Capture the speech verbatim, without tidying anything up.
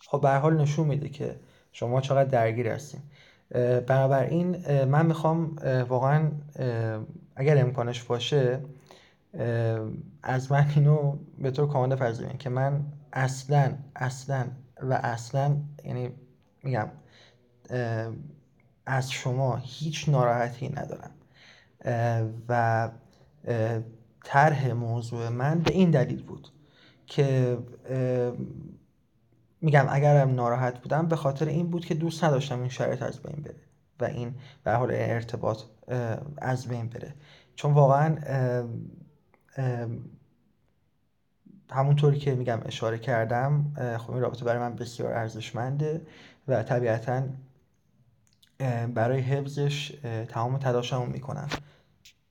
خب به هر حال نشون میده که شما چقدر درگیر هستین. بنابراین من میخوام واقعا اگر امکانش باشه از من اینو به طور کامل پذیرین که من اصلا اصلا و اصلا، یعنی میگم از شما هیچ ناراحتی ندارم و طرح موضوع من به این دلیل بود که میگم اگرم ناراحت بودم به خاطر این بود که دوست نداشتم این شرایط از بین بره و این به حال ارتباط از بین بره، چون واقعا همونطوری که میگم اشاره کردم خب این رابطه برای من بسیار ارزشمنده و طبیعتاً برای حفظش تمام تلاشمو میکنم.